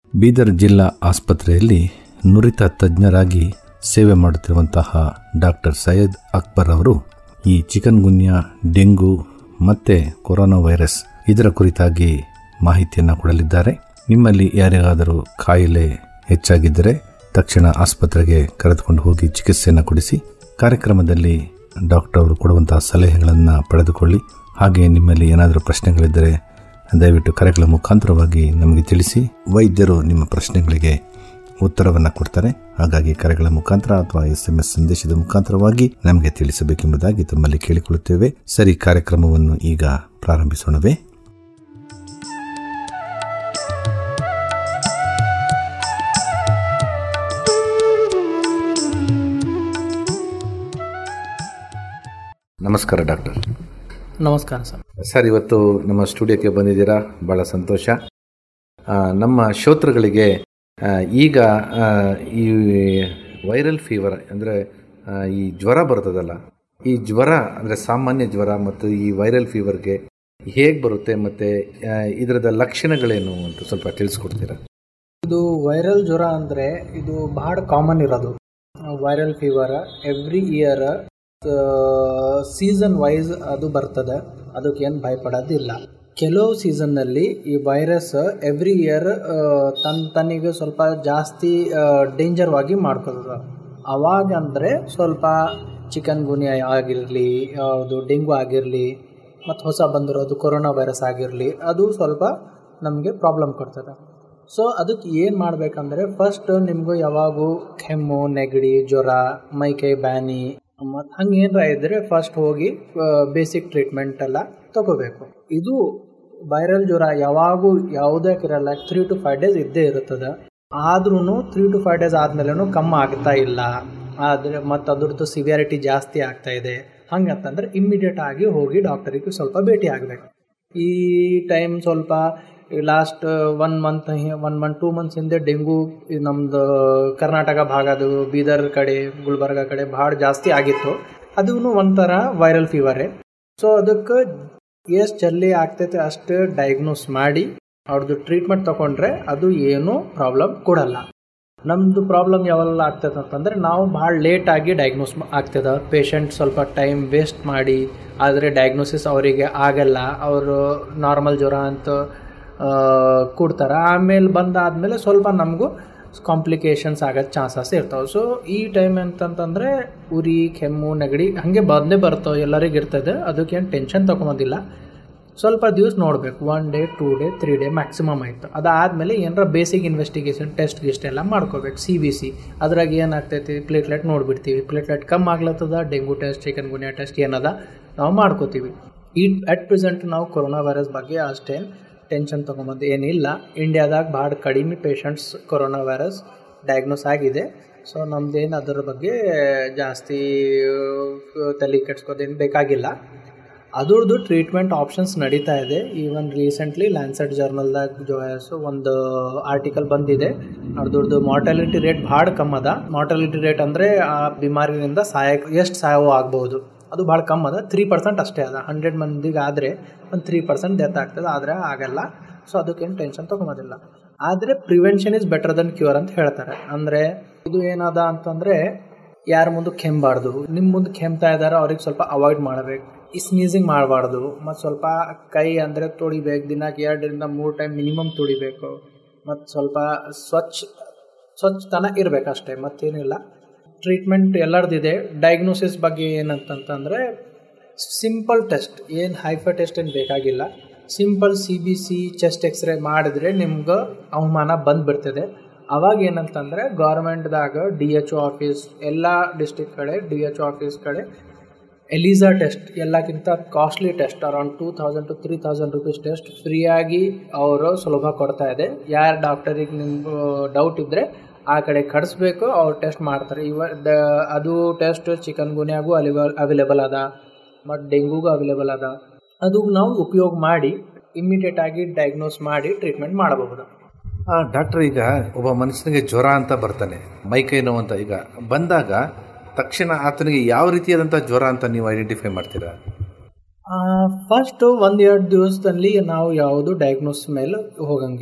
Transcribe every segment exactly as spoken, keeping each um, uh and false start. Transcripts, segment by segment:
ಬೀದರ್ ಜಿಲ್ಲಾ ಆಸ್ಪತ್ರೆಯಲ್ಲಿ ನುರಿತ ತಜ್ಞರಾಗಿ ಸೇವೆ ಮಾಡುತ್ತಿರುವಂತಹ ಡಾಕ್ಟರ್ ಸೈಯದ್ ಅಕ್ಬರ್ ಅವರು ಈ ಚಿಕನ್ ಗುನ್ಯಾ, ಡೆಂಗು ಮತ್ತು ಕೊರೋನಾ ವೈರಸ್ ಇದರ ಕುರಿತಾಗಿ ಮಾಹಿತಿಯನ್ನು ಕೊಡಲಿದ್ದಾರೆ. ನಿಮ್ಮಲ್ಲಿ ಯಾರಿಗಾದರೂ ಕಾಯಿಲೆ ಹೆಚ್ಚಾಗಿದ್ದರೆ ತಕ್ಷಣ ಆಸ್ಪತ್ರೆಗೆ ಕರೆದುಕೊಂಡು ಹೋಗಿ ಚಿಕಿತ್ಸೆಯನ್ನು ಕೊಡಿಸಿ. ಕಾರ್ಯಕ್ರಮದಲ್ಲಿ ಡಾಕ್ಟರ್ ಅವರು ಕೊಡುವಂತಹ ಸಲಹೆಗಳನ್ನು ಪಡೆದುಕೊಳ್ಳಿ. ಹಾಗೆ ನಿಮ್ಮಲ್ಲಿ ಏನಾದರೂ ಪ್ರಶ್ನೆಗಳಿದ್ದರೆ ದಯವಿಟ್ಟು ಕರೆಗಳ ಮುಖಾಂತರವಾಗಿ ನಮಗೆ ತಿಳಿಸಿ. ವೈದ್ಯರು ನಿಮ್ಮ ಪ್ರಶ್ನೆಗಳಿಗೆ ಉತ್ತರವನ್ನು ಕೊಡ್ತಾರೆ. ಹಾಗಾಗಿ ಕರೆಗಳ ಮುಖಾಂತರ ಅಥವಾ ಎಸ್ ಎಂ ಎಸ್ ಸಂದೇಶದ ಮುಖಾಂತರವಾಗಿ ನಮಗೆ ತಿಳಿಸಬೇಕೆಂಬುದಾಗಿ ತಮ್ಮಲ್ಲಿ ಕೇಳಿಕೊಳ್ಳುತ್ತೇವೆ. ಸರಿ, ಕಾರ್ಯಕ್ರಮವನ್ನು ಈಗ ಪ್ರಾರಂಭಿಸೋಣವೇ? ನಮಸ್ಕಾರ ಡಾಕ್ಟರ್. ನಮಸ್ಕಾರ ಸರ್. ಸರ್, ಇವತ್ತು ನಮ್ಮ ಸ್ಟುಡಿಯೋಕ್ಕೆ ಬಂದಿದ್ದೀರಾ, ಭಾಳ ಸಂತೋಷ. ನಮ್ಮ ಶ್ರೋತೃಗಳಿಗೆ ಈಗ ಈ ವೈರಲ್ ಫೀವರ್ ಅಂದರೆ ಈ ಜ್ವರ ಬರ್ತದಲ್ಲ, ಈ ಜ್ವರ ಅಂದರೆ ಸಾಮಾನ್ಯ ಜ್ವರ ಮತ್ತು ಈ ವೈರಲ್ ಫೀವರ್ಗೆ ಹೇಗೆ ಬರುತ್ತೆ ಮತ್ತು ಇದರದ ಲಕ್ಷಣಗಳೇನು ಅಂತ ಸ್ವಲ್ಪ ತಿಳಿಸ್ಕೊಡ್ತೀರಾ? ಇದು ವೈರಲ್ ಜ್ವರ ಅಂದರೆ ಇದು ಬಹಳ ಕಾಮನ್ ಇರೋದು. Viral fever every year season wise ಅದು ಬರ್ತದೆ, ಅದಕ್ಕೇನು ಭಯಪಡೋದಿಲ್ಲ. ಕೆಲವು ಸೀಸನ್ನಲ್ಲಿ ಈ ವೈರಸ್ ಎವ್ರಿ ಇಯರ್ ತನ್ನ ತನ್ನಿಗೆ ಸ್ವಲ್ಪ ಜಾಸ್ತಿ ಡೇಂಜರ್ವಾಗಿ ಮಾಡ್ಕೋತದೆ. ಅವಾಗ ಅಂದರೆ ಸ್ವಲ್ಪ ಚಿಕನ್ ಗುನ್ಯಾ ಆಗಿರಲಿ, ಯಾವುದು ಡೆಂಗು ಆಗಿರಲಿ, ಮತ್ತು ಹೊಸ ಬಂದಿರೋದು ಕೊರೋನಾ ವೈರಸ್ ಆಗಿರಲಿ, ಅದು ಸ್ವಲ್ಪ ನಮಗೆ ಪ್ರಾಬ್ಲಮ್ ಕೊಡ್ತದೆ. ಸೊ ಅದಕ್ಕೆ ಏನು ಮಾಡಬೇಕಂದ್ರೆ, ಫಸ್ಟ್ ನಿಮಗೂ ಯಾವಾಗೂ ಕೆಮ್ಮು, ನೆಗಡಿ, ಜ್ವರ, ಮೈಕೈ ಬ್ಯಾನಿ ಮತ್ತು ಹಂಗೆ ಏನಾರ ಇದ್ದರೆ ಫಸ್ಟ್ ಹೋಗಿ ಬೇಸಿಕ್ ಟ್ರೀಟ್ಮೆಂಟ್ ಎಲ್ಲ ತಗೋಬೇಕು. ಇದು ವೈರಲ್ ಜ್ವರ ಯಾವಾಗೂ ಯಾವುದೇ ಇರಲ್ಲ, ತ್ರೀ ಟು ಫೈವ್ ಡೇಸ್ ಇದ್ದೇ ಇರುತ್ತದೆ. ಆದ್ರೂ ತ್ರೀ ಟು ಫೈವ್ ಡೇಸ್ ಆದಮೇಲೂ ಕಮ್ಮಿ ಆಗ್ತಾ ಇಲ್ಲ, ಆದರೆ ಮತ್ತು ಅದ್ರದ್ದು ಸಿವಿಯಾರಿಟಿ ಜಾಸ್ತಿ ಆಗ್ತಾ ಇದೆ. ಹಂಗಂತಂದರೆ ಇಮ್ಮಿಡಿಯೇಟ್ ಆಗಿ ಹೋಗಿ ಡಾಕ್ಟರಿಗೆ ಸ್ವಲ್ಪ ಭೇಟಿ ಆಗಬೇಕು. ಈ ಟೈಮ್ ಸ್ವಲ್ಪ last one month one month two months ಹಿಂದೆ ಡೆಂಗು ನಮ್ಮದು ಕರ್ನಾಟಕ ಭಾಗದು ಬೀದರ್ ಕಡೆ, ಗುಲ್ಬರ್ಗ ಕಡೆ ಭಾಳ ಜಾಸ್ತಿ ಆಗಿತ್ತು. ಅದೂ ಒಂಥರ ವೈರಲ್ ಫೀವರೇ. ಸೊ ಅದಕ್ಕೆ ಎಷ್ಟು ಜಲ್ದಿ ಆಗ್ತೈತೆ ಅಷ್ಟು ಡಯಾಗ್ನೋಸ್ ಮಾಡಿ ಅವ್ರದ್ದು ಟ್ರೀಟ್ಮೆಂಟ್ ತೊಗೊಂಡ್ರೆ ಅದು ಏನೂ ಪ್ರಾಬ್ಲಮ್ ಕೊಡಲ್ಲ. ನಮ್ಮದು ಪ್ರಾಬ್ಲಮ್ ಯಾವೆಲ್ಲ ಆಗ್ತದೆ ಅಂತಂದರೆ, ನಾವು ಭಾಳ ಲೇಟಾಗಿ ಡಯಾಗ್ನೋಸ್ ಆಗ್ತದೆ. ಪೇಷಂಟ್ ಸ್ವಲ್ಪ ಟೈಮ್ ವೇಸ್ಟ್ ಮಾಡಿ ಆದರೆ ಡಯಾಗ್ನೋಸಿಸ್ ಅವರಿಗೆ ಆಗಲ್ಲ, ಅವರು ನಾರ್ಮಲ್ ಜ್ವರ ಅಂತ ಕೊಡ್ತಾರೆ. ಆಮೇಲೆ ಬಂದಾದಮೇಲೆ ಸ್ವಲ್ಪ ನಮಗೂ ಕಾಂಪ್ಲಿಕೇಶನ್ಸ್ ಆಗೋದು ಚಾನ್ಸಸ್ ಇರ್ತಾವೆ. ಸೊ ಈ ಟೈಮ್ ಅಂತಂತಂದರೆ ಉರಿ, ಕೆಮ್ಮು, ನೆಗಡಿ ಹಾಗೆ ಬಂದೇ ಬರ್ತಾವೆ, ಎಲ್ಲರಿಗೂ ಇರ್ತದೆ. ಅದಕ್ಕೇನು ಟೆನ್ಷನ್ ತೊಗೊಳೋದಿಲ್ಲ. ಸ್ವಲ್ಪ ದಿವಸ ನೋಡಬೇಕು, one day two day three day maximum ಆಯಿತು. ಅದಾದಮೇಲೆ ಏನಾರ ಬೇಸಿಕ್ ಇನ್ವೆಸ್ಟಿಗೇಷನ್ ಟೆಸ್ಟ್ ಗಿಸ್ಟ್ ಎಲ್ಲ ಮಾಡ್ಕೋಬೇಕು. ಸಿ ಬಿ ಸಿ ಅದ್ರಾಗ ಏನಾಗ್ತೈತಿ, ಪ್ಲೇಟ್ಲೆಟ್ ನೋಡಿಬಿಡ್ತೀವಿ. ಪ್ಲೇಟ್ಲೆಟ್ ಕಮ್ಮಿ ಆಗ್ಲತ್ತದ, dengue test, chikungunya test ಏನದ ನಾವು ಮಾಡ್ಕೋತೀವಿ. ಈ ಅಟ್ ಪ್ರೆಸೆಂಟ್ ನಾವು ಕೊರೋನಾ ವೈರಸ್ ಬಗ್ಗೆ ಅಷ್ಟೇನು ಟೆನ್ಷನ್ ತೊಗೊಂಬಂದು ಏನಿಲ್ಲ. ಇಂಡಿಯಾದಾಗ ಭಾಳ ಕಡಿಮೆ ಪೇಷಂಟ್ಸ್ ಕೊರೋನಾ ವೈರಸ್ ಡಯಾಗ್ನೋಸ್ ಆಗಿದೆ. ಸೊ ನಮ್ದೇನು ಅದರ ಬಗ್ಗೆ ಜಾಸ್ತಿ ತಲೆ ಕೆಡ್ಸ್ಕೋದೇನು ಬೇಕಾಗಿಲ್ಲ. ಅದ್ರದ್ದು ಟ್ರೀಟ್ಮೆಂಟ್ ಆಪ್ಷನ್ಸ್ ನಡೀತಾ ಇದೆ. ಈವನ್ ರೀಸೆಂಟ್ಲಿ ಲ್ಯಾನ್ಸೆಟ್ ಜರ್ನಲ್ದಾಗ ಜೋಯಸ್ ಒಂದು ಆರ್ಟಿಕಲ್ ಬಂದಿದೆ. ಅದ್ರದ್ದು ಮಾರ್ಟಾಲಿಟಿ ರೇಟ್ ಭಾಳ ಕಮ್ಮದ. ಮಾರ್ಟಾಲಿಟಿ ರೇಟ್ ಅಂದರೆ ಆ ಬಿಮಾರಿನಿಂದ ಸಾಯಕ್ಕೆ ಎಷ್ಟು ಸಾಯವೋ ಆಗ್ಬೋದು, ಅದು ಭಾಳ ಕಮ್ಮಿ ಅದ. ತ್ರೀ ಪರ್ಸೆಂಟ್ ಅಷ್ಟೇ ಅದ. ಹಂಡ್ರೆಡ್ ಮಂದಿಗೆ ಆದರೆ ಒಂದು ತ್ರೀ ಪರ್ಸೆಂಟ್ ಡೆತ್ ಆಗ್ತದೆ, ಆದರೆ ಆಗಲ್ಲ. ಸೊ ಅದಕ್ಕೇನು ಟೆನ್ಷನ್ ತೊಗೊಳೋದಿಲ್ಲ. ಆದರೆ prevention is better than cure ಅಂತ ಹೇಳ್ತಾರೆ. ಅಂದರೆ ಇದು ಏನದ ಅಂತಂದರೆ, ಯಾರ ಮುಂದೆ ಕೆಮ್ಮಬಾರ್ದು. ನಿಮ್ಮ ಮುಂದೆ ಕೆಮ್ತಾ ಇದ್ದಾರೆ ಅವ್ರಿಗೆ ಸ್ವಲ್ಪ ಅವಾಯ್ಡ್ ಮಾಡಬೇಕು. ಈ ಸ್ನೀಸಿಂಗ್ ಮಾಡಬಾರ್ದು. ಮತ್ತು ಸ್ವಲ್ಪ ಕೈ ಅಂದರೆ ತೊಳಿಬೇಕು, ದಿನಕ್ಕೆ ಎರಡರಿಂದ ಮೂರು ಟೈಮ್ ಮಿನಿಮಮ್ ತೊಳಿಬೇಕು. ಮತ್ತು ಸ್ವಲ್ಪ ಸ್ವಚ್ಛ ಸ್ವಚ್ಛತನ ಇರಬೇಕು ಅಷ್ಟೇ, ಮತ್ತೇನಿಲ್ಲ. ಟ್ರೀಟ್ಮೆಂಟ್ ಎಲ್ಲರದಿದೆ. ಡಯಾಗ್ನೋಸಿಸ್ ಬಗ್ಗೆ ಏನಂತಂತಂದರೆ, ಸಿಂಪಲ್ ಟೆಸ್ಟ್, ಏನು ಹೈಫೈ ಟೆಸ್ಟ್ ಏನು ಬೇಕಾಗಿಲ್ಲ. Simple C B C chest X-ray ಮಾಡಿದ್ರೆ ನಿಮ್ಗೆ ಅವಮಾನ ಬಂದುಬಿಡ್ತದೆ. ಅವಾಗ ಏನಂತಂದರೆ, ಗೌರ್ಮೆಂಟ್ದಾಗ ಡಿ ಎಚ್ ಒ ಆಫೀಸ್, ಎಲ್ಲ ಡಿಸ್ಟ್ರಿಕ್ಟ್ ಕಡೆ ಡಿ ಎಚ್ ಒ ಆಫೀಸ್ ಕಡೆ ಎಲಿಸಾ ಟೆಸ್ಟ್, ಎಲ್ಲಕ್ಕಿಂತ costly test, around two thousand to three thousand rupees test ಫ್ರೀಯಾಗಿ ಅವರು ಸುಲಭ ಕೊಡ್ತಾ ಇದೆ. ಯಾರು ಡಾಕ್ಟರಿಗೆ ನಿಮ್ಗೆ ಡೌಟ್ ಇದ್ದರೆ ಆ ಕಡೆ ಕಳಿಸ್ಬೇಕು, ಅವ್ರು ಟೆಸ್ಟ್ ಮಾಡ್ತಾರೆ. ಇವ ದ ಅದು ಟೆಸ್ಟ್ ಚಿಕನ್ ಗುನ್ಯಾಗೂ ಅಲಿವಲ್ ಅವೈಲೇಬಲ್ ಅದ, ಮತ್ತು ಡೆಂಗೂಗೂ ಅವೈಲೇಬಲ್ ಅದ. ಅದು ನಾವು ಉಪಯೋಗ ಮಾಡಿ ಇಮ್ಮಿಡಿಯೇಟಾಗಿ ಡಯಾಗ್ನೋಸ್ ಮಾಡಿ ಟ್ರೀಟ್ಮೆಂಟ್ ಮಾಡಬಹುದು. ಡಾಕ್ಟರ್, ಈಗ ಒಬ್ಬ ಮನುಷ್ಯನಿಗೆ ಜ್ವರ ಅಂತ ಬರ್ತಾನೆ, ಮೈಕೈ ನೋವು ಅಂತ ಈಗ ಬಂದಾಗ ತಕ್ಷಣ ಆತನಿಗೆ ಯಾವ ರೀತಿಯಾದಂಥ ಜ್ವರ ಅಂತ ನೀವು ಐಡೆಂಟಿಫೈ ಮಾಡ್ತೀರಾ? ಫಸ್ಟು ಒಂದು ಎರಡು ದಿವಸದಲ್ಲಿ ನಾವು ಯಾವುದು ಡಯಾಗ್ನೋಸ್ ಮೇಲೆ ಹೋಗಂಗಿಲ್ಲ.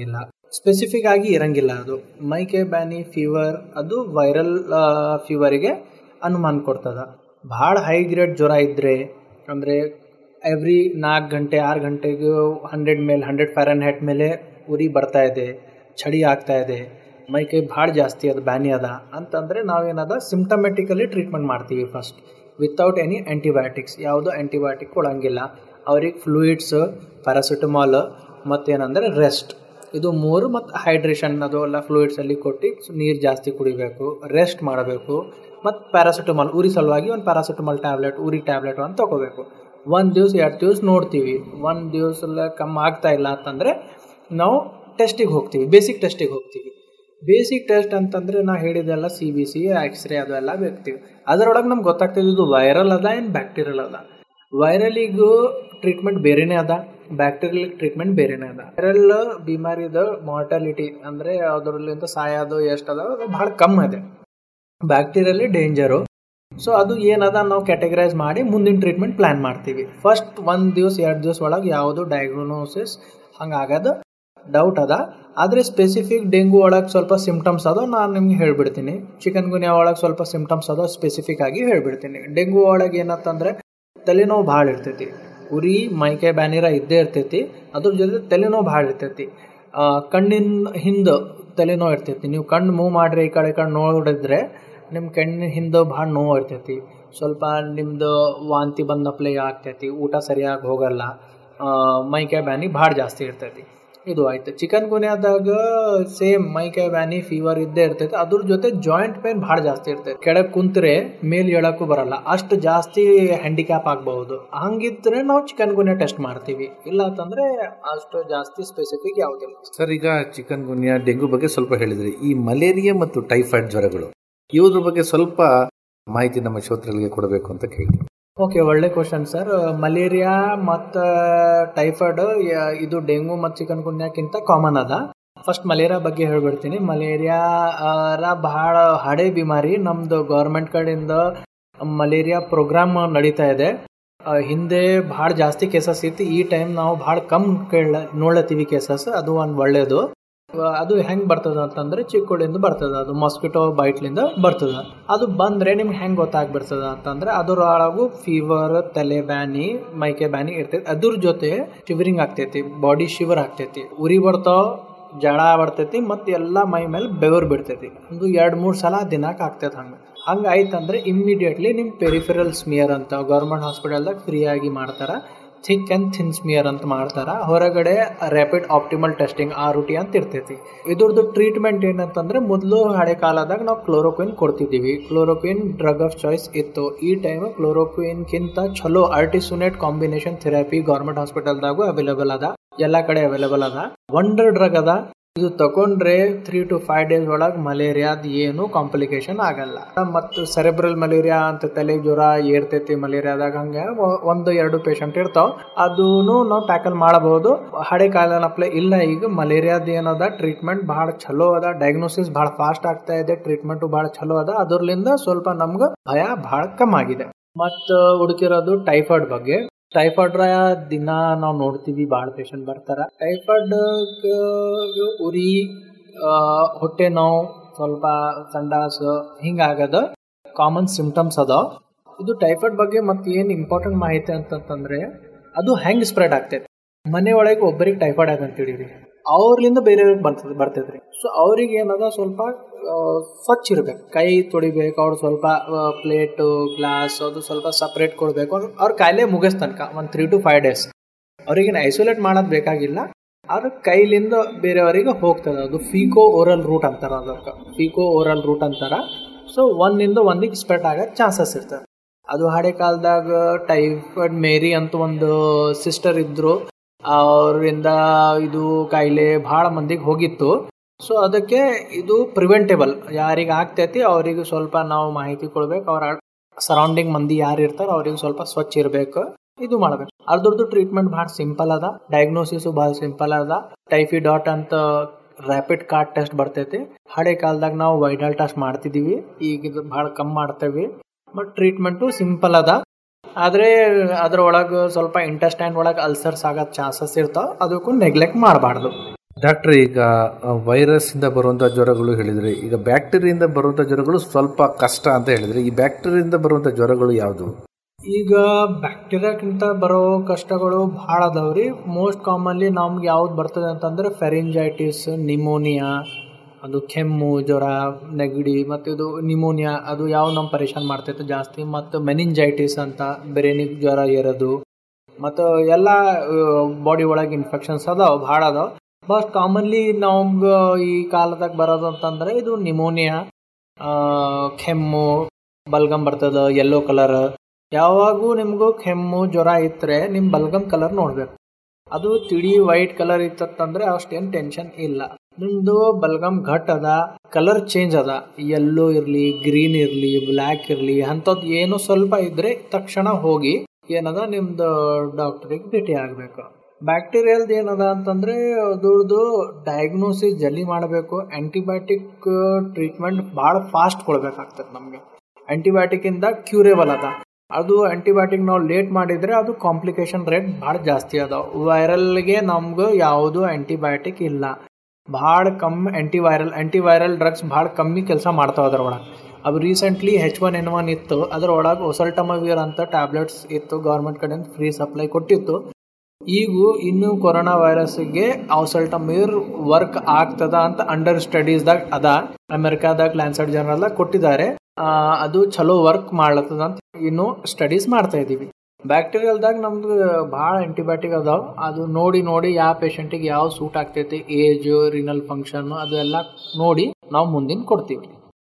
ಸ್ಪೆಸಿಫಿಕ್ ಆಗಿ ಇರಂಗಿಲ್ಲ. ಅದು ಮೈಕೈ ಬ್ಯಾನಿ ಫೀವರ್ ಅದು ವೈರಲ್ ಫೀವರಿಗೆ ಅನುಮಾನ ಕೊಡ್ತದೆ. ಭಾಳ ಹೈ ಗ್ರೇಡ್ ಜ್ವರ ಇದ್ದರೆ ಅಂದರೆ ಎವ್ರಿ ನಾಲ್ಕು ಗಂಟೆ ಆರು ಗಂಟೆಗೆ ಹಂಡ್ರೆಡ್ ಮೇಲೆ ಹಂಡ್ರೆಡ್ ಫ್ಯಾರನ್ ಹೈಟ್ ಮೇಲೆ ಉರಿ ಬರ್ತಾ ಇದೆ, ಚಳಿ ಆಗ್ತಾ ಇದೆ, ಮೈಕೈ ಭಾಳ ಜಾಸ್ತಿ ಅದು ಬ್ಯಾನಿ ಅದ ಅಂತಂದರೆ ನಾವೇನದ ಸಿಂಪ್ಟಮೆಟಿಕಲಿ ಟ್ರೀಟ್ಮೆಂಟ್ ಮಾಡ್ತೀವಿ ಫಸ್ಟ್ ವಿತೌಟ್ ಎನಿ ಆ್ಯಂಟಿಬಯೋಟಿಕ್ಸ್. ಯಾವುದು ಆ್ಯಂಟಿಬಯೋಟಿಕ್ ಕೊಡೋಂಗಿಲ್ಲ. ಅವ್ರಿಗೆ ಫ್ಲೂಯಿಡ್ಸ್, ಪ್ಯಾರಾಸಿಟಮಾಲ್ ಮತ್ತೇನಂದರೆ ರೆಸ್ಟ್, ಇದು ಮೂರು ಮತ್ತು ಹೈಡ್ರೇಷನ್ ಅದು ಎಲ್ಲ ಫ್ಲೂಯಿಡ್ಸಲ್ಲಿ ಕೊಟ್ಟು ನೀರು ಜಾಸ್ತಿ ಕುಡಿಬೇಕು, ರೆಸ್ಟ್ ಮಾಡಬೇಕು ಮತ್ತು ಪ್ಯಾರಾಸಿಟಮಾಲ್ ಉರಿ ಸಲುವಾಗಿ ಒಂದು ಪ್ಯಾರಾಸಿಟಮಾಲ್ ಟ್ಯಾಬ್ಲೆಟ್ ಉರಿ ಟ್ಯಾಬ್ಲೆಟ್ ಅಂತ ತೊಗೋಬೇಕು. ಒಂದು ದಿವ್ಸ ಎರಡು ದಿವ್ಸ ನೋಡ್ತೀವಿ, ಒಂದು ದಿವ್ಸ ಕಮ್ಮಿ ಆಗ್ತಾ ಇಲ್ಲ ಅಂತಂದರೆ ನಾವು ಟೆಸ್ಟಿಗೆ ಹೋಗ್ತೀವಿ, ಬೇಸಿಕ್ ಟೆಸ್ಟಿಗೆ ಹೋಗ್ತೀವಿ. ಬೇಸಿಕ್ ಟೆಸ್ಟ್ ಅಂತಂದರೆ ನಾ ಹೇಳಿದೆಲ್ಲ ಸಿ ಬಿ ಸಿ ಎಕ್ಸ್ರೇ ಅದೆಲ್ಲ ಬೇಕ್ತೀವಿ. ಅದರೊಳಗೆ ನಮ್ಗೆ ಗೊತ್ತಾಗ್ತದೆ ಇದು ವೈರಲ್ ಅದ ಏನು ಬ್ಯಾಕ್ಟೀರಿಯಲ್ ಅದ. ವೈರಲಿಗೂ ಟ್ರೀಟ್ಮೆಂಟ್ ಬೇರೆನೇ ಅದ, ಬ್ಯಾಕ್ಟೀರಿಯಲ್ ಟ್ರೀಟ್ಮೆಂಟ್ ಬೇರೆನೇ ಅದ. ವೈರಲ್ ಬಿಮಾರಿದ ಮಾರ್ಟಾಲಿಟಿ ಅಂದರೆ ಅದರಲ್ಲಿಂದ ಸಾಯೋದು ಎಷ್ಟು ಅದ ಅದು ಭಾಳ ಕಮ್ಮಿ ಇದೆ. Bacterial danger. ಸೊ ಅದು ಏನದ ನಾವು ಕ್ಯಾಟಗರೈಸ್ ಮಾಡಿ ಮುಂದಿನ ಟ್ರೀಟ್ಮೆಂಟ್ ಪ್ಲ್ಯಾನ್ ಮಾಡ್ತೀವಿ. ಫಸ್ಟ್ ಒಂದು ದಿವ್ಸ ಎರಡು ದಿವ್ಸ ಒಳಗೆ ಯಾವುದು ಡಯಾಗ್ನೋಸಿಸ್ ಹಂಗಾಗೋದು ಡೌಟ್ ಅದ. ಆದರೆ ಸ್ಪೆಸಿಫಿಕ್ ಡೆಂಗು ಒಳಗೆ ಸ್ವಲ್ಪ ಸಿಮ್ಟಮ್ಸ್ ಅದೋ ನಾನು ನಿಮ್ಗೆ ಹೇಳ್ಬಿಡ್ತೀನಿ. ಚಿಕನ್ ಗುನ್ಯಾ ಒಳಗೆ ಸ್ವಲ್ಪ ಸಿಮ್ಟಮ್ಸ್ ಅದೋ ಸ್ಪೆಸಿಫಿಕ್ ಆಗಿ ಹೇಳ್ಬಿಡ್ತೀನಿ. ಡೆಂಗು ಒಳಗೆ ಏನಂತಂದರೆ ತಲೆನೋವು ಭಾಳ ಇರ್ತೈತಿ, ಉರಿ ಮೈಕೈ ಬ್ಯಾನಿರ ಇದ್ದೇ ಇರ್ತೈತಿ, ಅದ್ರ ಜೊತೆ ತಲೆನೋವು ಭಾಳ ಇರ್ತೈತಿ. ಕಣ್ಣಿನ ಹಿಂದೆ ತಲೆನೋವು ಇರ್ತೈತಿ. ನೀವು ಕಣ್ಣು ಮೂವ್ ಮಾಡಿರಿ ಈ ಕಡೆ ಕಣ್ಣು ನೋಡಿದ್ರೆ ನಿಮ್ಮ ಕಣ್ಣಿನ ಹಿಂದೆ ಭಾಳ ನೋವು ಇರ್ತೈತಿ. ಸ್ವಲ್ಪ ನಿಮ್ಮದು ವಾಂತಿ ಬಂದಪ್ಲೆ ಆಗ್ತೈತಿ, ಊಟ ಸರಿಯಾಗಿ ಹೋಗಲ್ಲ, ಮೈಕೈ ಬ್ಯಾನಿ ಭಾಳ ಜಾಸ್ತಿ ಇರ್ತೈತಿ. ಇದು ಆಯ್ತು. ಚಿಕನ್ ಗುನ್ಯಾದಾಗ ಸೇಮ್ ಮೈಕೈ ಬ್ಯಾನಿ ಫೀವರ್ ಇದ್ದೇ ಇರ್ತೈತೆ, ಅದ್ರ ಜೊತೆ ಜಾಯಿಂಟ್ ಪೇನ್ ಭಾಳ ಜಾಸ್ತಿ ಇರ್ತೈತೆ. ಕೆಳಗೆ ಕುಂತ್ರೆ ಮೇಲೆ ಹೇಳಕ್ಕೂ ಬರಲ್ಲ, ಅಷ್ಟು ಜಾಸ್ತಿ ಹ್ಯಾಂಡಿಕ್ಯಾಪ್ ಆಗಬಹುದು. ಹಂಗಿದ್ರೆ ನಾವು ಚಿಕನ್ ಗುನ್ಯಾ ಟೆಸ್ಟ್ ಮಾಡ್ತೀವಿ, ಇಲ್ಲ ಅಂತಂದ್ರೆ ಅಷ್ಟು ಜಾಸ್ತಿ ಸ್ಪೆಸಿಫಿಕ್ ಯಾವುದಿಲ್ಲ. ಸರ್, ಈಗ ಚಿಕನ್ ಗುನ್ಯಾ ಡೆಂಗು ಬಗ್ಗೆ ಸ್ವಲ್ಪ ಹೇಳಿದ್ರಿ. ಈ ಮಲೇರಿಯಾ ಮತ್ತು ಟೈಫಾಯ್ಡ್ ಜ್ವರಗಳು ಇವ್ರ ಬಗ್ಗೆ ಸ್ವಲ್ಪ ಮಾಹಿತಿ ನಮ್ಮ ಶ್ರೋತೃಗಳಿಗೆ ಕೊಡಬೇಕು ಅಂತ ಕೇಳ್ತೀವಿ. ಓಕೆ, ಒಳ್ಳೆ ಕ್ವಶನ್ ಸರ್. ಮಲೇರಿಯಾ ಮತ್ತು ಟೈಫಾಯ್ಡ್ ಇದು ಡೆಂಗು ಮತ್ತು ಚಿಕನ್ ಗುನ್ಯಾಕ್ಕಿಂತ ಕಾಮನ್ ಅದ. ಫಸ್ಟ್ ಮಲೇರಿಯಾ ಬಗ್ಗೆ ಹೇಳ್ಬಿಡ್ತೀನಿ. ಮಲೇರಿಯಾ ಭಾಳ ಹಳೆ ಬಿಮಾರಿ. ನಮ್ಮದು ಗೌರ್ಮೆಂಟ್ ಕಡೆಯಿಂದ ಮಲೇರಿಯಾ ಪ್ರೋಗ್ರಾಮ್ ನಡೀತಾ ಇದೆ. ಹಿಂದೆ ಭಾಳ ಜಾಸ್ತಿ ಕೇಸಸ್ ಇತ್ತು, ಈ ಟೈಮ್ ನಾವು ಭಾಳ ಕಮ್ಮಿ ಕೇಳ ನೋಡ್ಲತ್ತೀವಿ ಕೇಸಸ್. ಅದು ಒಂದು ಒಳ್ಳೆಯದು. ಅದು ಹೆಂಗೆ ಬರ್ತದೆ ಅಂತಂದರೆ ಚಿಕ್ಕುಳಿಂದ ಬರ್ತದೆ, ಅದು ಮಾಸ್ಕಿಟೋ ಬೈಟ್ಲಿಂದ ಬರ್ತದೆ. ಅದು ಬಂದರೆ ನಿಮ್ಗೆ ಹೆಂಗೆ ಗೊತ್ತಾಗ್ಬಿಡ್ತದೆ ಅಂತಂದರೆ ಅದರೊಳಗೂ ಫೀವರ್, ತಲೆ ಬ್ಯಾನಿ, ಮೈಕೈ ಬ್ಯಾನಿ ಇರ್ತೈತಿ. ಅದ್ರ ಜೊತೆ ಶಿವರಿಂಗ್ ಆಗ್ತೈತಿ, ಬಾಡಿ ಶಿವರ್ ಆಗ್ತೈತಿ, ಉರಿ ಬರ್ತಾವ, ಜಳ ಬರ್ತೈತಿ, ಮತ್ತು ಎಲ್ಲ ಮೈ ಮೇಲೆ ಬೆವರು ಬಿಡ್ತೈತಿ. ಒಂದು ಎರಡು ಮೂರು ಸಲ ದಿನಕ್ಕೆ ಆಗ್ತೈತೆ. ಹಂಗೆ ಹಂಗೆ ಆಯ್ತಂದ್ರೆ ಇಮ್ಮಿಡಿಯೇಟ್ಲಿ ನಿಮ್ಮ ಪೆರಿಫೆರಲ್ ಸ್ಮಿಯರ್ ಅಂತ ಗೌರ್ಮೆಂಟ್ ಹಾಸ್ಪಿಟಲ್ದಾಗ ಫ್ರೀಯಾಗಿ ಮಾಡ್ತಾರೆ. ಥಿಕ್ ಆ್ಯಂಡ್ ಥಿನ್ ಸ್ಮಿಯರ್ ಅಂತ ಮಾಡ್ತಾರೆ. ಹೊರಗಡೆ rapid optimal testing R U T ಅಂತ ಇರ್ತೈತಿ. ಇದ್ರದ್ದು ಟ್ರೀಟ್ಮೆಂಟ್ ಏನಂತಂದರೆ ಮೊದಲು ಹಳೆ ಕಾಲದಾಗ ನಾವು ಕ್ಲೋರೋಕ್ವಿನ್ ಕೊಡ್ತಿದ್ದೀವಿ. ಕ್ಲೋರೋಕ್ವಿನ್ ಡ್ರಗ್ ಆಫ್ ಚಾಯ್ಸ್ ಇತ್ತು. ಈ ಟೈಮ್ ಕ್ಲೋರೋಕ್ವಿನ್ಗಿಂತ ಚಲೋ ಆರ್ಟಿಸುನೇಟ್ ಕಾಂಬಿನೇಷನ್ ಥೆರಪಿ ಗೌರ್ಮೆಂಟ್ ಹಾಸ್ಪಿಟಲ್ದಾಗೂ ಅವೈಲೇಬಲ್ ಅದ, ಎಲ್ಲ ಕಡೆ ಅವೈಲೇಬಲ್ ಅದ. ವಂಡರ್ ಡ್ರಗ್ ಅದ. ಇದು ತಗೊಂಡ್ರೆ ತ್ರೀ ಟು ಫೈವ್ ಡೇಸ್ ಒಳಗೆ ಮಲೇರಿಯಾದ ಏನು ಕಾಂಪ್ಲಿಕೇಶನ್ ಆಗಲ್ಲ. ಮತ್ತು ಸೆರೆಬ್ರಲ್ ಮಲೇರಿಯಾ ಅಂತ ತಲೆ ಜ್ವರ ಏರ್ತೈತಿ ಮಲೇರಿಯಾದಾಗ, ಹಂಗೆ ಒಂದು ಎರಡು ಪೇಷಂಟ್ ಇರ್ತಾವ. ಅದೂನು ನಾವು ಟ್ಯಾಕಲ್ ಮಾಡಬಹುದು. ಹಳೆ ಕಾಲನಪ್ಲೆ ಇಲ್ಲ. ಈಗ ಮಲೇರಿಯಾದ ಏನದ ಟ್ರೀಟ್ಮೆಂಟ್ ಭಾಳ ಚಲೋ ಅದ, ಡಯಾಗ್ನೋಸಿಸ್ ಭಾಳ ಫಾಸ್ಟ್ ಆಗ್ತಾ ಇದೆ, ಟ್ರೀಟ್ಮೆಂಟು ಭಾಳ ಚಲೋ ಅದ. ಅದ್ರಲಿಂದ ಸ್ವಲ್ಪ ನಮ್ಗೆ ಭಯ ಭಾಳ ಕಮ್ಮಿ ಆಗಿದೆ. ಮತ್ತು ಹುಡುಕಿರೋದು ಟೈಫಾಯ್ಡ್ ಬಗ್ಗೆ. ಟೈಫಾಯ್ಡ್ ದಿನ ನಾವು ನೋಡ್ತೀವಿ, ಭಾಳ ಪೇಷಂಟ್ ಬರ್ತಾರೆ. ಟೈಫಾಯ್ಡ್ ಉರಿ, ಹೊಟ್ಟೆ ನೋವು, ಸ್ವಲ್ಪ ಸಂಡಾಸ್ ಹಿಂಗಾಗದ ಕಾಮನ್ ಸಿಂಪ್ಟಮ್ಸ್ ಅದಾವ. ಇದು ಟೈಫಾಯ್ಡ್ ಬಗ್ಗೆ ಮತ್ತೆ ಏನು ಇಂಪಾರ್ಟೆಂಟ್ ಮಾಹಿತಿ ಅಂತಂತಂದ್ರೆ ಅದು ಹೆಂಗೆ ಸ್ಪ್ರೆಡ್ ಆಗ್ತೈತೆ. ಮನೆ ಒಳಗೆ ಒಬ್ಬರಿಗೆ ಟೈಫಾಯ್ಡ್ ಆಗ ಅಂತೇಳಿರಿ, ಅವ್ರಲಿಂದ ಬೇರೆಯವ್ರಿಗೆ ಬರ್ತದೆ ಬರ್ತೈತ್ರಿ. ಸೊ ಅವ್ರಿಗೆ ಏನದ ಸ್ವಲ್ಪ ಸ್ವಚ್ಛ ಇರ್ಬೇಕು, ಕೈ ತೊಳಿಬೇಕು, ಅವ್ರು ಸ್ವಲ್ಪ ಪ್ಲೇಟು ಗ್ಲಾಸ್ ಅದು ಸ್ವಲ್ಪ ಸಪ್ರೇಟ್ ಕೊಡಬೇಕು. ಅವ್ರ ಕಾಯಿಲೆ ಮುಗಿಸ್ ತನಕ ಒಂದು ತ್ರೀ ಟು ಫೈವ್ ಡೇಸ್ ಅವ್ರಿಗೇನು ಐಸೋಲೇಟ್ ಮಾಡೋದು ಬೇಕಾಗಿಲ್ಲ. ಅವ್ರ ಕೈಲಿಂದ ಬೇರೆಯವರಿಗೆ ಹೋಗ್ತದೆ. ಅದು ಫೀಕೋ ಓರಲ್ ರೂಟ್ ಅಂತಾರೆ, ಅದಕ್ಕೆ ಫೀಕೋ ಓರಲ್ ರೂಟ್ ಅಂತಾರೆ. ಸೊ ಒಂದಿಂದ ಒಂದಿಗೆ ಸ್ಪ್ರೆಡ್ ಆಗೋ ಚಾನ್ಸಸ್ ಇರ್ತದೆ. ಅದು ಹಳೆ ಕಾಲದಾಗ ಟೈಫಾಯ್ಡ್ ಮೇರಿ ಅಂತ ಒಂದು ಸಿಸ್ಟರ್ ಇದ್ದರು, ಅವರಿಂದ ಇದು ಕಾಯಿಲೆ ಭಾಳ ಮಂದಿಗೆ ಹೋಗಿತ್ತು. ಸೊ ಅದಕ್ಕೆ ಇದು ಪ್ರಿವೆಂಟೇಬಲ್. ಯಾರಿಗೆ ಆಗ್ತೈತಿ ಅವರಿಗೆ ಸ್ವಲ್ಪ ನಾವು ಮಾಹಿತಿ ಕೊಡ್ಬೇಕು. ಅವ್ರ ಸರೌಂಡಿಂಗ್ ಮಂದಿ ಯಾರು ಇರ್ತಾರೆ ಅವ್ರಿಗೆ ಸ್ವಲ್ಪ ಸ್ವಚ್ಛ ಇರಬೇಕು, ಇದು ಮಾಡಬೇಕು. ಅದ್ರದ್ದು ಟ್ರೀಟ್ಮೆಂಟ್ ಭಾಳ ಸಿಂಪಲ್ ಅದ, ಡಯಾಗ್ನೋಸಿಸು ಭಾಳ ಸಿಂಪಲ್ ಅದ. ಟೈಫಿಡಾಟ್ ಅಂತ ರ್ಯಾಪಿಡ್ ಕಾರ್ಡ್ ಟೆಸ್ಟ್ ಬರ್ತೈತಿ. ಹಳೆ ಕಾಲದಾಗ ನಾವು ವೈಡಲ್ ಟೆಸ್ಟ್ ಮಾಡ್ತಿದ್ದೀವಿ, ಈಗ ಇದು ಭಾಳ ಕಮ್ಮಿ ಮಾಡ್ತೇವೆ. ಬಟ್ ಟ್ರೀಟ್ಮೆಂಟು ಸಿಂಪಲ್ ಅದ. ಆದರೆ ಅದ್ರೊಳಗೆ ಸ್ವಲ್ಪ ಇಂಟೆಸ್ಟೈನ್ ಒಳಗೆ ಅಲ್ಸರ್ಸ್ ಆಗೋ ಚಾನ್ಸಸ್ ಇರ್ತಾವೆ, ಅದಕ್ಕೂ ನೆಗ್ಲೆಕ್ಟ್ ಮಾಡಬಾರ್ದು. ಡಾಕ್ಟರ್, ಈಗ ವೈರಸ್ ಇಂದ ಬರುವಂಥ ಜ್ವರಗಳು ಹೇಳಿದ್ರಿ, ಈಗ ಬ್ಯಾಕ್ಟೀರಿಯಿಂದ ಬರುವಂಥ ಜ್ವರಗಳು ಸ್ವಲ್ಪ ಕಷ್ಟ ಅಂತ ಹೇಳಿದ್ರಿ. ಈ ಬ್ಯಾಕ್ಟೀರಿಯಿಂದ ಬರುವಂಥ ಜ್ವರಗಳು ಯಾವುದು? ಈಗ ಬ್ಯಾಕ್ಟೀರಿಯಾಕ್ಕಿಂತ ಬರೋ ಕಷ್ಟಗಳು ಭಾಳ ಅದಾವ್ರಿ. ಮೋಸ್ಟ್ ಕಾಮನ್ಲಿ ನಮ್ಗೆ ಯಾವ್ದು ಬರ್ತದೆ ಅಂತಂದ್ರೆ ಫೆರಿಂಜೈಟಿಸ್, ನಿಮೋನಿಯಾ, ಅದು ಕೆಮ್ಮು, ಜ್ವರ, ನೆಗಡಿ, ಮತ್ತು ಇದು ನಿಮೋನಿಯಾ ಅದು ಯಾವ ನಮ್ಮ ಪರೇಶಾನ್ ಮಾಡ್ತೈತೆ ಜಾಸ್ತಿ. ಮತ್ತು ಮೆನಿಂಜೈಟಿಸ್ ಅಂತ ಬೆರೇನಿಗೆ ಜ್ವರ ಏರೋದು, ಮತ್ತು ಎಲ್ಲ ಬಾಡಿ ಒಳಗೆ ಇನ್ಫೆಕ್ಷನ್ಸ್ ಅದಾವೆ, ಭಾಳ ಅದಾವೆ. ಬಟ್ ಕಾಮನ್ಲಿ ನಮ್ಗೆ ಈ ಕಾಲದಾಗ ಬರೋದು ಅಂತಂದ್ರೆ ಇದು ನಿಮೋನಿಯಾ, ಕೆಮ್ಮು, ಬಲ್ಗಮ್ ಬರ್ತದೆ ಯೆಲ್ಲೋ ಕಲರ್. ಯಾವಾಗೂ ನಿಮಗೂ ಕೆಮ್ಮು ಜ್ವರ ಇತ್ತರೆ ನಿಮ್ಮ ಬಲ್ಗಮ್ ಕಲರ್ ನೋಡ್ಬೇಕು. ಅದು ತಿಳಿ ವೈಟ್ ಕಲರ್ ಇತ್ತಂದ್ರೆ ಅಷ್ಟೇನು ಟೆನ್ಷನ್ ಇಲ್ಲ. ನಿಮ್ದು ಬಲ್ಗಮ್ ಘಟ್ ಅದ, ಕಲರ್ ಚೇಂಜ್ ಅದ, ಯೆಲ್ಲೋ ಇರಲಿ, ಗ್ರೀನ್ ಇರಲಿ, ಬ್ಲ್ಯಾಕ್ ಇರಲಿ, ಅಂಥದ್ದು ಏನು ಸ್ವಲ್ಪ ಇದ್ರೆ ತಕ್ಷಣ ಹೋಗಿ ಏನದ ನಿಮ್ದು ಡಾಕ್ಟರಿಗೆ ಭೇಟಿ ಆಗಬೇಕು. ಬ್ಯಾಕ್ಟೀರಿಯಲ್ದು ಏನದ ಅಂತಂದ್ರೆ ಅದ್ರದ್ದು ಡಯಾಗ್ನೋಸಿಸ್ ಜಲ್ದಿ ಮಾಡಬೇಕು. ಆಂಟಿಬಯೋಟಿಕ್ ಟ್ರೀಟ್ಮೆಂಟ್ ಭಾಳ ಫಾಸ್ಟ್ ಕೊಡ್ಬೇಕಾಗ್ತದೆ ನಮಗೆ. ಆಂಟಿಬಯೋಟಿಕ್ ಇಂದ ಕ್ಯೂರೇಬಲ್ ಅದ. ಅದು ಆಂಟಿಬಯೋಟಿಕ್ ನಾವು ಲೇಟ್ ಮಾಡಿದ್ರೆ ಅದು ಕಾಂಪ್ಲಿಕೇಶನ್ ರೇಟ್ ಭಾಳ ಜಾಸ್ತಿ ಅದಾವ. ವೈರಲ್ಗೆ ನಮ್ಗೆ ಯಾವುದು ಆಂಟಿಬಯೋಟಿಕ್ ಇಲ್ಲ, ಭಾಳ ಕಮ್ಮಿ ಆಂಟಿವೈರಲ್ ಆಂಟಿವೈರಲ್ ಡ್ರಗ್ಸ್ ಭಾಳ ಕಮ್ಮಿ ಕೆಲಸ ಮಾಡ್ತಾವೆ ಅದ್ರೊಳಗೆ. ಅದು recently H one N one ಇತ್ತು, ಅದ್ರೊಳಗೆ ಒಸಲ್ಟಮವಿರ್ ಅಂತ ಟ್ಯಾಬ್ಲೆಟ್ಸ್ ಇತ್ತು, ಗೌರ್ಮೆಂಟ್ ಕಡೆಯಿಂದ ಫ್ರೀ ಸಪ್ಲೈ ಕೊಟ್ಟಿತ್ತು. ಈಗೂ ಇನ್ನೂ ಕೊರೋನಾ ವೈರಸ್ಗೆ ಒಸಲ್ಟಮವಿರ್ ವರ್ಕ್ ಆಗ್ತದ ಅಂತ ಅಂಡರ್ ಸ್ಟಡೀಸ್ದಾಗ ಅದ. ಅಮೆರಿಕಾದಾಗ ಲ್ಯಾನ್ಸೆಟ್ ಜರ್ನಲ್ದಾಗ ಕೊಟ್ಟಿದ್ದಾರೆ. ಅದು ಚಲೋ ವರ್ಕ್ ಮಾಡ್ಲತ್ತದ ಅಂತ ಇನ್ನೂ ಸ್ಟಡೀಸ್ ಮಾಡ್ತಾ ಇದ್ದೀವಿ. ಬ್ಯಾಕ್ಟೀರಿಯಲ್ದಾಗ ನಮ್ದು ಭಾಳ ಆಂಟಿಬಯೋಟಿಕ್ ಅದಾವ. ಅದು ನೋಡಿ ನೋಡಿ ಯಾವ ಪೇಷಂಟಿಗೆ ಯಾವ ಸೂಟ್ ಆಗ್ತೈತಿ, ಏಜ್, ರಿನಲ್ ಫಂಕ್ಷನ್, ಅದೆಲ್ಲ ನೋಡಿ ನಾವು ಮುಂದಿನ ಕೊಡ್ತೀವಿ.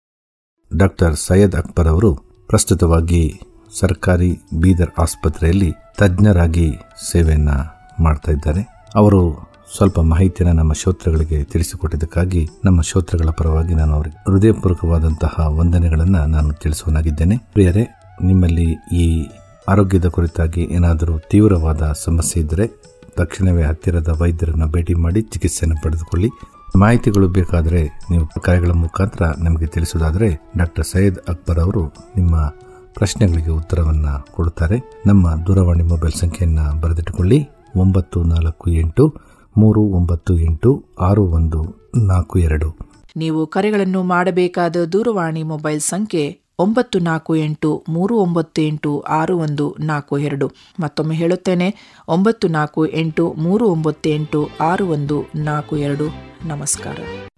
ಡಾಕ್ಟರ್ ಸೈಯದ್ ಅಕ್ಬರ್ ಅವರು ಪ್ರಸ್ತುತವಾಗಿ ಸರ್ಕಾರಿ ಬೀದರ್ ಆಸ್ಪತ್ರೆಯಲ್ಲಿ ತಜ್ಞರಾಗಿ ಸೇವೆಯನ್ನ ಮಾಡ್ತಾ ಇದ್ದಾರೆ. ಅವರು ಸ್ವಲ್ಪ ಮಾಹಿತಿಯನ್ನು ನಮ್ಮ ಶ್ರೋತೃಗಳಿಗೆ ತಿಳಿಸಿಕೊಟ್ಟಿದ್ದಕ್ಕಾಗಿ ನಮ್ಮ ಶ್ರೋತೃಗಳ ಪರವಾಗಿ ನಾನು ಅವರಿಗೆ ಹೃದಯಪೂರ್ವಕವಾದಂತಹ ವಂದನೆಗಳನ್ನು ನಾನು ತಿಳಿಸುವನಾಗಿದ್ದೇನೆ. ಪ್ರಿಯರೇ, ನಿಮ್ಮಲ್ಲಿ ಈ ಆರೋಗ್ಯದ ಕುರಿತಾಗಿ ಏನಾದರೂ ತೀವ್ರವಾದ ಸಮಸ್ಯೆ ಇದ್ದರೆ ತಕ್ಷಣವೇ ಹತ್ತಿರದ ವೈದ್ಯರನ್ನು ಭೇಟಿ ಮಾಡಿ ಚಿಕಿತ್ಸೆಯನ್ನು ಪಡೆದುಕೊಳ್ಳಿ. ಮಾಹಿತಿಗಳು ಬೇಕಾದರೆ ನೀವು ಕರೆಗಳ ಮುಖಾಂತರ ನಮಗೆ ತಿಳಿಸುವುದಾದರೆ ಡಾಕ್ಟರ್ ಸೈಯದ್ ಅಕ್ಬರ್ ಅವರು ನಿಮ್ಮ ಪ್ರಶ್ನೆಗಳಿಗೆ ಉತ್ತರವನ್ನು ಕೊಡುತ್ತಾರೆ. ನಮ್ಮ ದೂರವಾಣಿ ಮೊಬೈಲ್ ಸಂಖ್ಯೆಯನ್ನು ಬರೆದಿಟ್ಟುಕೊಳ್ಳಿ: ಒಂಬತ್ತು ನಾಲ್ಕು ಎಂಟು ಮೂರು ಒಂಬತ್ತು ಎಂಟು ಆರು ಒಂದು ನಾಲ್ಕು ಎರಡು. ನೀವು ಕರೆಗಳನ್ನು ಮಾಡಬೇಕಾದ ದೂರವಾಣಿ ಮೊಬೈಲ್ ಸಂಖ್ಯೆ ಒಂಬತ್ತು ನಾಲ್ಕು ಎಂಟು ಮೂರು ಒಂಬತ್ತು ಎಂಟು ಆರು ಒಂದು ನಾಲ್ಕು ಎರಡು. ಮತ್ತೊಮ್ಮೆ ಹೇಳುತ್ತೇನೆ, ಒಂಬತ್ತು ನಾಲ್ಕು ಎಂಟು ಮೂರು ಒಂಬತ್ತು ಎಂಟು ಆರು ಒಂದು ನಾಲ್ಕು ಎರಡು. ನಮಸ್ಕಾರ.